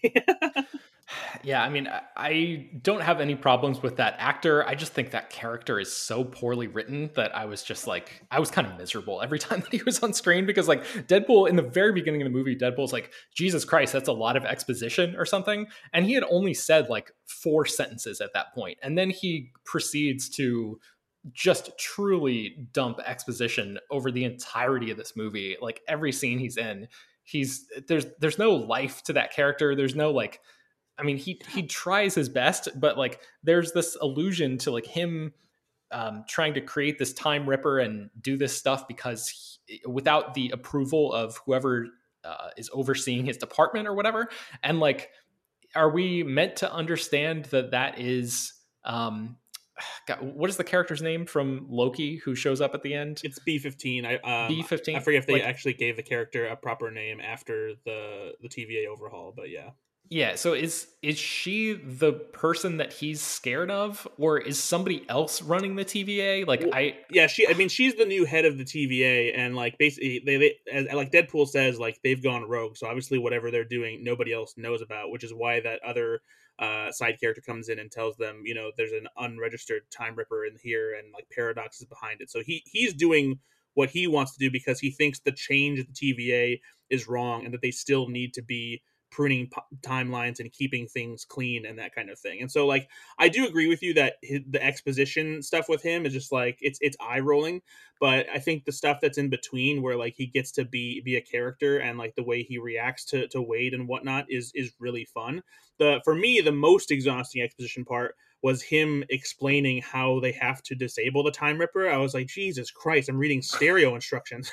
Yeah, I mean, I don't have any problems with that actor. I just think that character is so poorly written that I was just like, I was kind of miserable every time that he was on screen, because like Deadpool, in the very beginning of the movie, Deadpool's like, Jesus Christ, that's a lot of exposition or something. And he had only said like four sentences at that point. And then he proceeds to just truly dump exposition over the entirety of this movie. Like every scene he's in, he's there's there's no life to that character. There's no like, I mean, he he tries his best, but like there's this allusion to like him um, trying to create this time ripper and do this stuff because he, without the approval of whoever uh, is overseeing his department or whatever. And like, are we meant to understand that that is um, God, what is the character's name from Loki who shows up at the end? It's B fifteen. I um, B fifteen. I forget if they like, actually gave the character a proper name after the the T V A overhaul, but yeah. Yeah, so is is she the person that he's scared of, or is somebody else running the T V A? Like, well, I yeah, she. I mean, she's the new head of the T V A, and like basically, they, they as, like Deadpool says, like they've gone rogue. So obviously, whatever they're doing, nobody else knows about, which is why that other uh, side character comes in and tells them, you know, there's an unregistered time ripper in here, and like Paradox is behind it. So he he's doing what he wants to do because he thinks the change of the T V A is wrong, and that they still need to be pruning p- timelines and keeping things clean and that kind of thing. And so like I do agree with you that his, the exposition stuff with him is just like it's it's eye rolling, but I think the stuff that's in between where like he gets to be be a character and like the way he reacts to to Wade and whatnot is is really fun. The for me the most exhausting exposition part was him explaining how they have to disable the Time Ripper. I was like, Jesus Christ, I'm reading stereo instructions.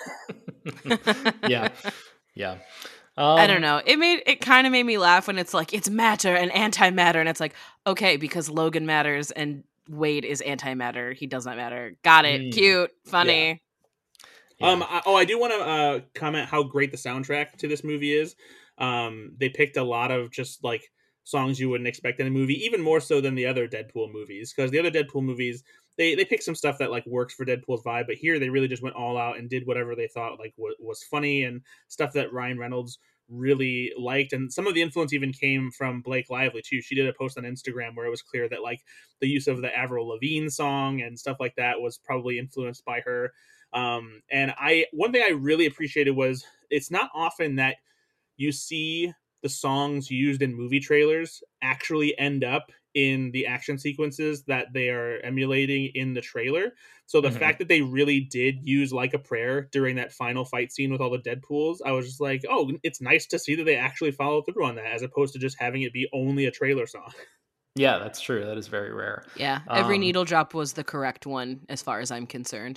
yeah. Yeah. Um, I don't know. It made it kind of made me laugh when it's like it's matter and antimatter, and it's like okay because Logan matters and Wade is antimatter. He does not matter. Got it. Mm, Cute. Funny. Yeah. Um. I, oh, I do want to uh, comment how great the soundtrack to this movie is. Um. They picked a lot of just like songs you wouldn't expect in a movie, even more so than the other Deadpool movies, because the other Deadpool movies they they picked some stuff that like works for Deadpool's vibe, but here they really just went all out and did whatever they thought like w- was funny and stuff that Ryan Reynolds really liked. And some of the influence even came from Blake Lively too. She did a post on Instagram where it was clear that like the use of the Avril Lavigne song and stuff like that was probably influenced by her. Um, and I one thing I really appreciated was it's not often that you see the songs used in movie trailers actually end up in the action sequences that they are emulating in the trailer. So the mm-hmm. fact that they really did use Like a Prayer during that final fight scene with all the Deadpools, I was just like, oh, it's nice to see that they actually follow through on that as opposed to just having it be only a trailer song. Yeah, that's true. That is very rare. Yeah, every um, needle drop was the correct one as far as I'm concerned.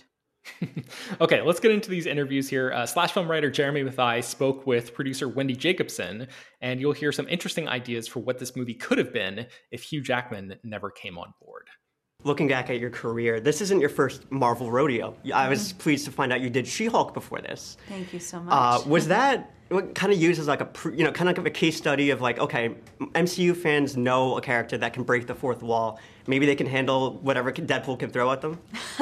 Okay, let's get into these interviews here. Uh, Slash film writer Jeremy Mathai spoke with producer Wendy Jacobson, and you'll hear some interesting ideas for what this movie could have been if Hugh Jackman never came on board. Looking back at your career, this isn't your first Marvel rodeo. I was mm-hmm. pleased to find out you did She-Hulk before this. Thank you so much. Uh, was that kind of used as like a, you know, kind of like a case study of like, okay, M C U fans know a character that can break the fourth wall. Maybe they can handle whatever Deadpool can throw at them?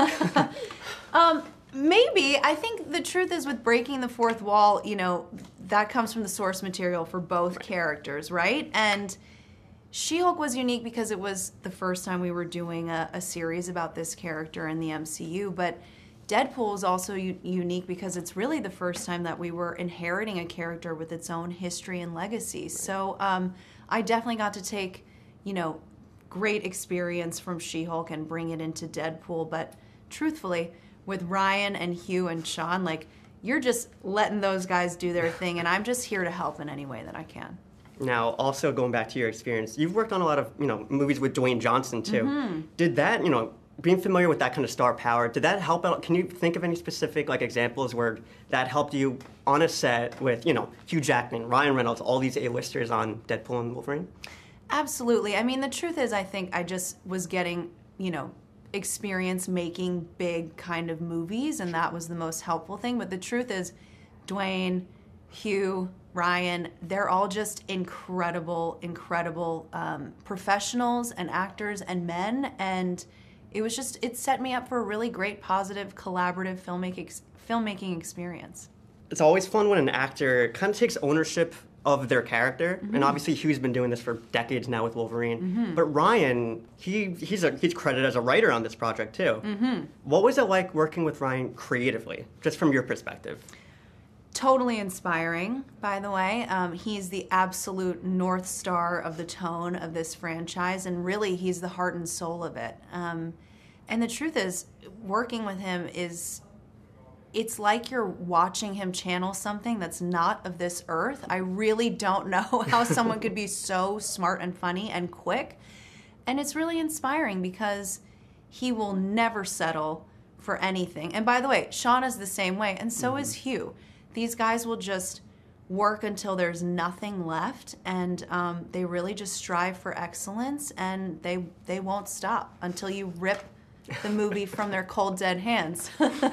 Um, maybe. I think the truth is with breaking the fourth wall, you know, that comes from the source material for both right. characters, right? And She-Hulk was unique because it was the first time we were doing a, a series about this character in the M C U, but Deadpool is also u- unique because it's really the first time that we were inheriting a character with its own history and legacy. Right. So um, I definitely got to take, you know, great experience from She-Hulk and bring it into Deadpool, but truthfully, with Ryan and Hugh and Sean, like, you're just letting those guys do their thing, and I'm just here to help in any way that I can. Now, also going back to your experience, you've worked on a lot of, you know, movies with Dwayne Johnson, too. Mm-hmm. Did that, you know, being familiar with that kind of star power, did that help out? Can you think of any specific, like, examples where that helped you on a set with, you know, Hugh Jackman, Ryan Reynolds, all these A-listers on Deadpool and Wolverine? Absolutely. I mean, the truth is, I think I just was getting, you know, experience making big kind of movies, and that was the most helpful thing. But the truth is, Dwayne, Hugh, Ryan, they're all just incredible, incredible um, professionals and actors and men, and it was just, it set me up for a really great, positive, collaborative filmmaking filmmaking experience. It's always fun when an actor kind of takes ownership of their character, mm-hmm. and obviously Hugh's been doing this for decades now with Wolverine. Mm-hmm. But Ryan, he he's a, he's credited as a writer on this project too. Mm-hmm. What was it like working with Ryan creatively, just from your perspective? Totally inspiring, by the way. Um, he's the absolute North Star of the tone of this franchise, and really he's the heart and soul of it. Um, and the truth is, working with him is, it's like you're watching him channel something that's not of this earth. I really don't know how someone could be so smart and funny and quick. And it's really inspiring because he will never settle for anything. And by the way, Sean is the same way, and so mm-hmm. is Hugh. These guys will just work until there's nothing left, and um, they really just strive for excellence, and they they won't stop until you rip the movie from their cold, dead hands.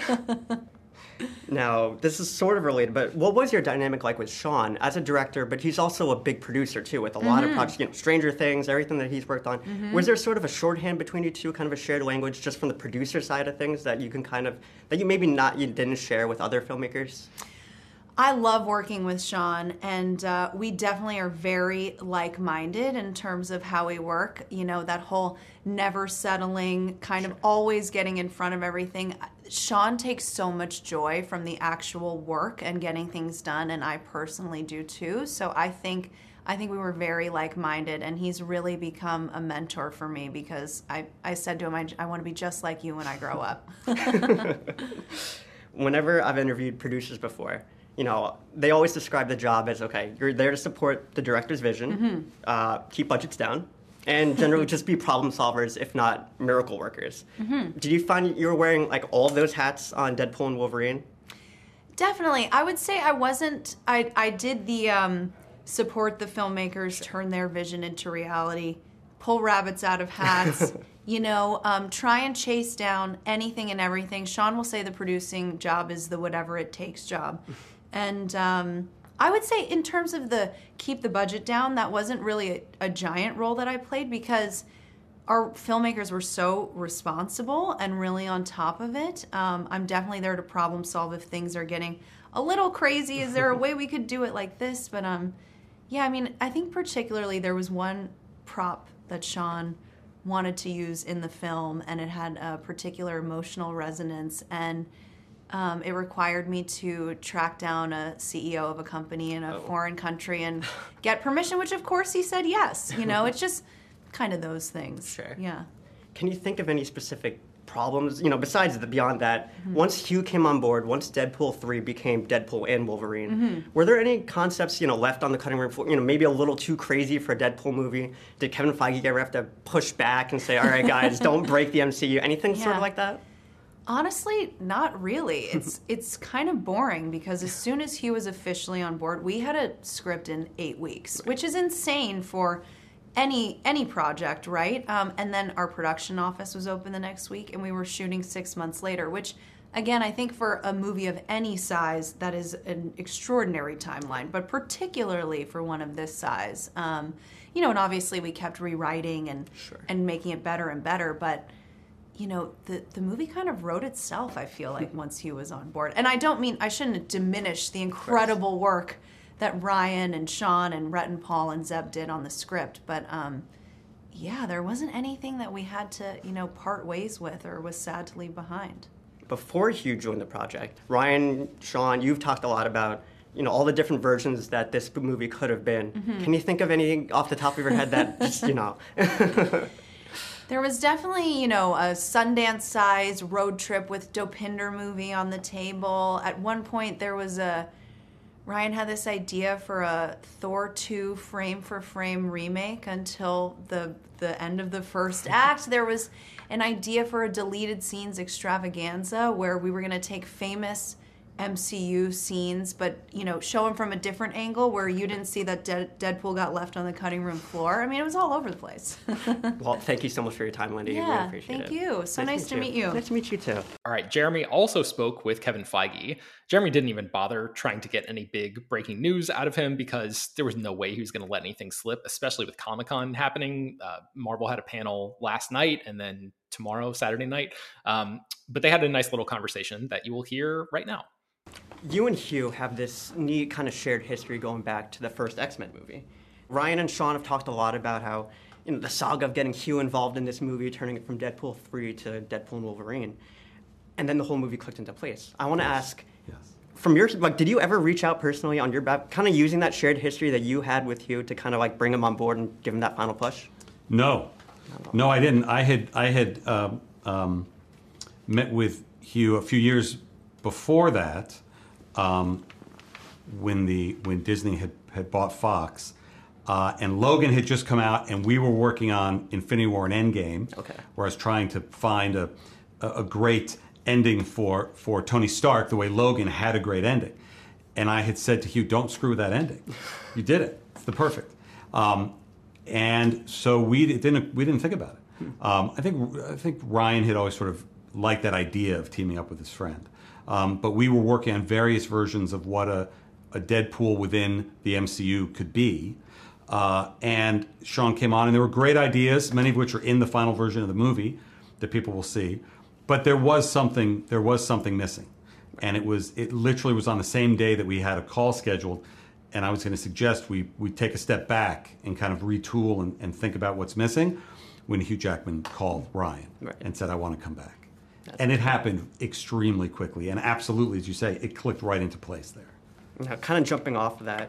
Now, this is sort of related, but what was your dynamic like with Sean as a director, but he's also a big producer, too, with a mm-hmm. lot of projects, you know, Stranger Things, everything that he's worked on. Mm-hmm. Was there sort of a shorthand between you two, kind of a shared language, just from the producer side of things that you can kind of, that you maybe not, you didn't share with other filmmakers? I love working with Sean, and uh, we definitely are very like-minded in terms of how we work. You know, that whole never settling, kind of always getting in front of everything. Sean takes so much joy from the actual work and getting things done, and I personally do too. So I think I think we were very like-minded, and he's really become a mentor for me because I, I said to him, I, I want to be just like you when I grow up. Whenever I've interviewed producers before, you know, they always describe the job as, okay, you're there to support the director's vision, mm-hmm. uh, keep budgets down, and generally just be problem solvers, if not miracle workers. Mm-hmm. Did you find you were wearing like all of those hats on Deadpool and Wolverine? Definitely. I would say I wasn't, I, I did the um, support the filmmakers, sure. turn their vision into reality, pull rabbits out of hats, you know, um, try and chase down anything and everything. Sean will say the producing job is the whatever it takes job. And um, I would say in terms of the keep the budget down, that wasn't really a, a giant role that I played because our filmmakers were so responsible and really on top of it. Um, I'm definitely there to problem solve if things are getting a little crazy. Is there a way we could do it like this? But um, yeah, I mean, I think particularly there was one prop that Sean wanted to use in the film, and it had a particular emotional resonance, and um, it required me to track down a C E O of a company in a oh. foreign country and get permission, which of course he said yes. You know, it's just kind of those things. Sure. Yeah. Can you think of any specific problems, you know, besides the beyond that, mm-hmm. once Hugh came on board, once Deadpool three became Deadpool and Wolverine, mm-hmm. were there any concepts, you know, left on the cutting room floor, you know, maybe a little too crazy for a Deadpool movie? Did Kevin Feige ever have to push back and say, all right, guys, don't break the M C U? Anything yeah. sort of like that? Honestly, not really. It's it's kind of boring because as soon as Hugh was officially on board, we had a script in eight weeks, right. which is insane for any any project, right? Um, and then our production office was open the next week, and we were shooting six months later, which, again, I think for a movie of any size, that is an extraordinary timeline, but particularly for one of this size. Um, you know, and obviously we kept rewriting and sure. and making it better and better, but you know, the, the movie kind of wrote itself, I feel like, once Hugh was on board. And I don't mean, I shouldn't diminish the incredible work that Ryan and Sean and Rhett and Paul and Zeb did on the script. But, um, yeah, there wasn't anything that we had to, you know, part ways with or was sad to leave behind. Before Hugh joined the project, Ryan, Sean, you've talked a lot about, you know, all the different versions that this movie could have been. Mm-hmm. Can you think of anything off the top of your head that just, you know... There was definitely, you know, a Sundance-sized road trip with Dopinder movie on the table. At one point, there was a... Ryan had this idea for a Thor two frame-for-frame remake until the the end of the first act. There was an idea for a deleted scenes extravaganza where we were going to take famous M C U scenes, but, you know, show them from a different angle where you didn't see that De- Deadpool got left on the cutting room floor. I mean, it was all over the place. Well, thank you so much for your time, Lindy. Yeah, really appreciate thank it. you. So nice, nice to meet you. Nice to meet you, too. All right, Jeremy also spoke with Kevin Feige. Jeremy didn't even bother trying to get any big breaking news out of him because there was no way he was going to let anything slip, especially with Comic-Con happening. Uh, Marvel had a panel last night and then tomorrow, Saturday night. Um, but they had a nice little conversation that you will hear right now. You and Hugh have this neat kind of shared history going back to the first X-Men movie. Ryan and Sean have talked a lot about how, you know, the saga of getting Hugh involved in this movie, turning it from Deadpool three to Deadpool and Wolverine, and then the whole movie clicked into place. I want to ask, yes. from your, like, did you ever reach out personally on your back, kind of using that shared history that you had with Hugh to kind of like bring him on board and give him that final push? No, no, I didn't. I had I had um, um, met with Hugh a few years before that. Um, when the when Disney had, had bought Fox, uh, and Logan had just come out, and we were working on Infinity War and Endgame, okay. where I was trying to find a a great ending for for Tony Stark, the way Logan had a great ending, and I had said to Hugh, "Don't screw with that ending. You did it. It's the perfect." Um, and so we didn't we didn't think about it. Um, I think I think Ryan had always sort of liked that idea of teaming up with his friend. Um, but we were working on various versions of what a, a Deadpool within the M C U could be. Uh, and Sean came on, and there were great ideas, many of which are in the final version of the movie that people will see. But there was something, there was something missing. And it was, it literally was on the same day that we had a call scheduled. And I was going to suggest we, we take a step back and kind of retool and, and think about what's missing when Hugh Jackman called Ryan right. and said, I want to come back. That's and it happened extremely quickly, and absolutely, as you say, it clicked right into place there. Now, kind of jumping off of that,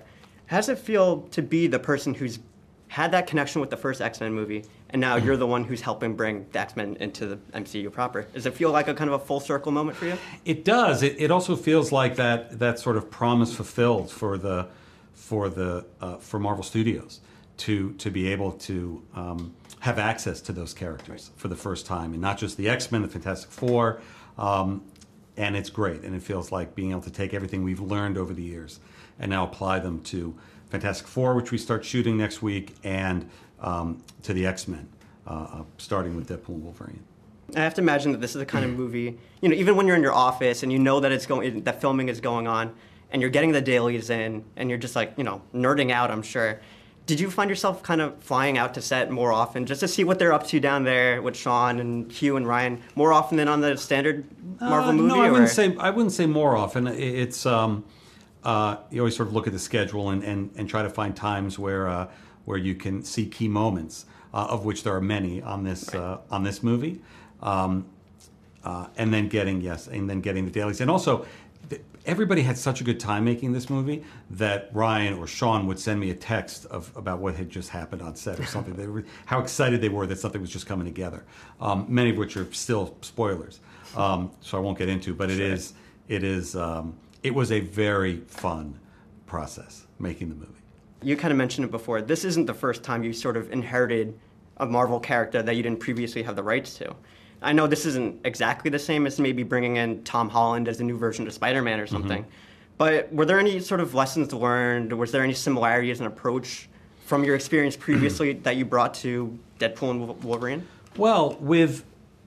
How does it feel to be the person who's had that connection with the first X-Men movie, and now you're the one who's helping bring the X-Men into the M C U proper? Does it feel like a kind of a full circle moment for you? It does. It, it also feels like that that sort of promise fulfilled for the for the uh, for Marvel Studios to to be able to um, have access to those characters for the first time, and not just the X-Men, the Fantastic Four, um, and it's great. And it feels like being able to take everything we've learned over the years and now apply them to Fantastic Four, which we start shooting next week, and um, to the X-Men, uh, uh, starting with Deadpool and Wolverine. I have to imagine that this is the kind of movie, you know, even when you're in your office and you know that it's going, that filming is going on, and you're getting the dailies in, and you're just like, you know, nerding out, I'm sure. Did you find yourself kind of flying out to set more often just to see what they're up to down there with Sean and Hugh and Ryan more often than on the standard Marvel uh, movie? No, I or? wouldn't say I wouldn't say more often. It's um, uh, you always sort of look at the schedule and, and, and try to find times where uh, where you can see key moments, uh, of which there are many on this uh, on this movie, um, uh, and then getting yes, and then getting the dailies, and also. Everybody had such a good time making this movie that Ryan or Sean would send me a text of about what had just happened on set or something. They were, how excited they were that something was just coming together. Um, many of which are still spoilers, um, so I won't get into. But it sure. is, it is, um, it was a very fun process making the movie. You kind of mentioned it before. This isn't the first time you sort of inherited a Marvel character that you didn't previously have the rights to. I know this isn't exactly the same as maybe bringing in Tom Holland as a new version of Spider-Man or something, mm-hmm. but were there any sort of lessons learned? Was there any similarities in approach from your experience previously that you brought to Deadpool and Wolverine? Well, with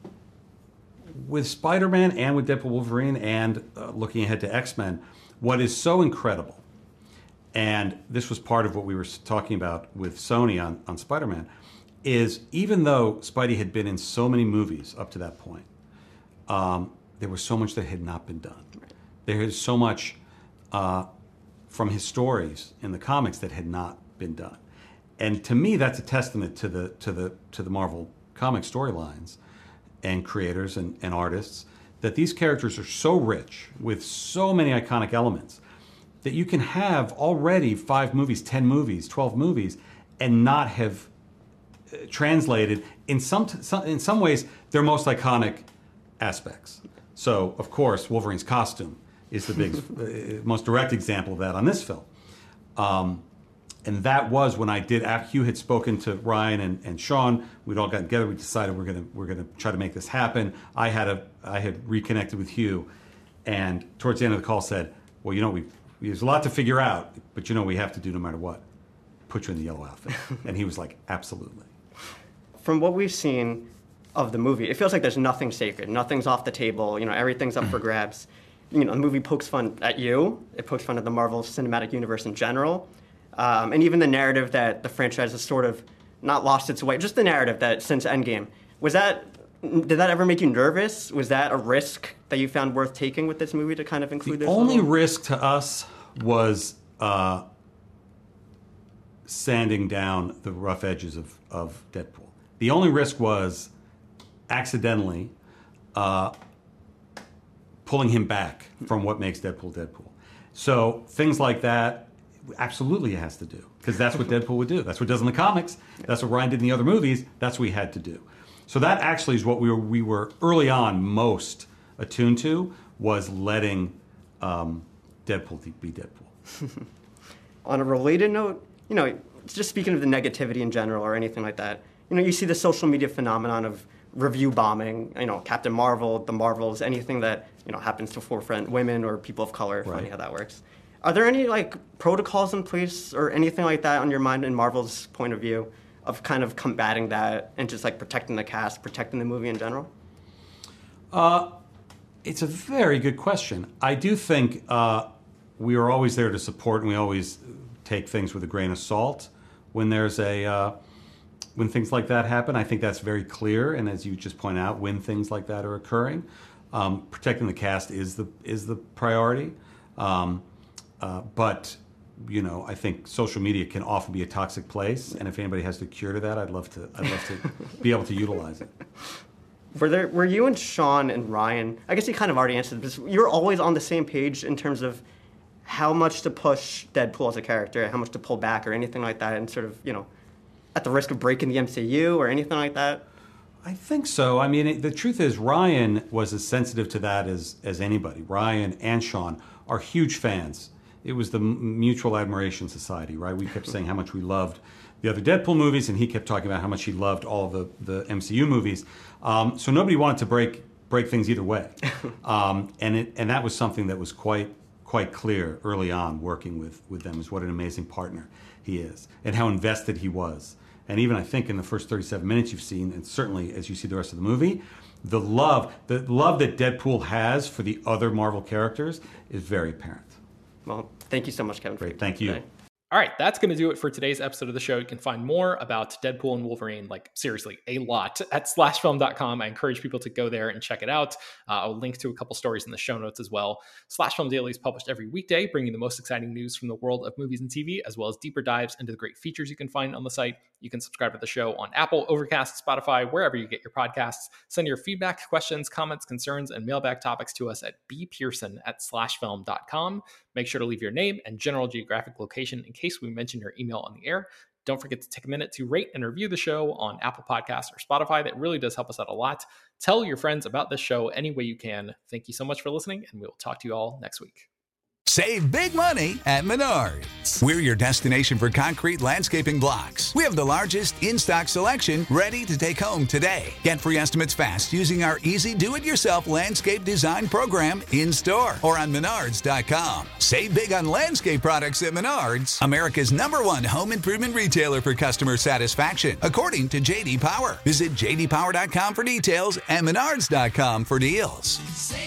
with Spider-Man and with Deadpool Wolverine and uh, looking ahead to X-Men, what is so incredible, and this was part of what we were talking about with Sony on, on Spider-Man, is even though Spidey had been in so many movies up to that point, um, there was so much that had not been done. Right. There is so much uh, from his stories in the comics that had not been done, and to me, that's a testament to the to the to the Marvel comic storylines and creators and, and artists, that these characters are so rich with so many iconic elements that you can have already five movies, ten movies, twelve movies, and not have translated in some, t- some in some ways their most iconic aspects. So, of course, Wolverine's costume is the big, uh, most direct example of that on this film. Um, and that was when I did. After Hugh had spoken to Ryan and, and Sean, we'd all got together. We decided we're gonna we're gonna try to make this happen. I had a I had reconnected with Hugh, and towards the end of the call said, "Well, you know, we there's a lot to figure out, but you know, we have to do no matter what. Put you in the yellow outfit." And he was like, "Absolutely." From what we've seen of the movie, it feels like there's nothing sacred. Nothing's off the table. You know, everything's up for grabs. You know, the movie pokes fun at you. It pokes fun at the Marvel Cinematic Universe in general. Um, and even the narrative that the franchise has sort of not lost its way. Just the narrative that since Endgame. Was that, did that ever make you nervous? Was that a risk that you found worth taking with this movie to kind of include the this? The only little... risk to us was uh, sanding down the rough edges of, of Deadpool. The only risk was accidentally uh, pulling him back from what makes Deadpool Deadpool. So things like that, absolutely it has to do, because that's what Deadpool would do. That's what it does in the comics. That's what Ryan did in the other movies. That's what he had to do. So that actually is what we were, we were early on most attuned to, was letting um, Deadpool be Deadpool. On a related note, you know, just speaking of the negativity in general or anything like that, you know, you see the social media phenomenon of review bombing, you know, Captain Marvel, the Marvels, anything that, you know, happens to forefront women or people of color. Right. Funny how that works. Are there any, like, protocols in place or anything like that on your mind in Marvel's point of view of kind of combating that and just, like, protecting the cast, protecting the movie in general? Uh, it's a very good question. I do think uh, we are always there to support, and we always take things with a grain of salt when there's a... Uh, When things like that happen. I think that's very clear, and as you just point out, when things like that are occurring, um, protecting the cast is the is the priority. Um, uh, but you know, I think social media can often be a toxic place, and if anybody has the cure to that, I'd love to. I'd love to be able to utilize it. Were there were you and Sean and Ryan? I guess you kind of already answered this. You're always on the same page in terms of how much to push Deadpool as a character, how much to pull back or anything like that, and sort of, you know, at the risk of breaking the M C U or anything like that? I think so. I mean, it, the truth is Ryan was as sensitive to that as, as anybody. Ryan and Sean are huge fans. It was the Mutual Admiration Society, right? We kept saying how much we loved the other Deadpool movies, and he kept talking about how much he loved all the, the M C U movies. Um, so nobody wanted to break break things either way. Um, and it, and that was something that was quite quite clear early on working with, with them, is what an amazing partner he is and how invested he was. And even I think in the first thirty-seven minutes you've seen, and certainly as you see the rest of the movie, the love, the love that Deadpool has for the other Marvel characters is very apparent. Well, thank you so much, Kevin. Great, thank you. Today. All right, that's going to do it for today's episode of the show. You can find more about Deadpool and Wolverine, like seriously, a lot, at slash film dot com. I encourage people to go there and check it out. Uh, I'll link to a couple stories in the show notes as well. Slash Film Daily is published every weekday, bringing the most exciting news from the world of movies and T V, as well as deeper dives into the great features you can find on the site. You can subscribe to the show on Apple, Overcast, Spotify, wherever you get your podcasts. Send your feedback, questions, comments, concerns, and mailbag topics to us at b pearson at slash film dot com. Make sure to leave your name and general geographic location in case we mention your email on the air. Don't forget to take a minute to rate and review the show on Apple Podcasts or Spotify. That really does help us out a lot. Tell your friends about this show any way you can. Thank you so much for listening, and we will talk to you all next week. Save big money at Menards. We're your destination for concrete landscaping blocks. We have the largest in-stock selection ready to take home today. Get free estimates fast using our easy do-it-yourself landscape design program in-store or on menards dot com. Save big on landscape products at Menards, America's number one home improvement retailer for customer satisfaction, according to J D Power. Visit j d power dot com for details and menards dot com for deals. Save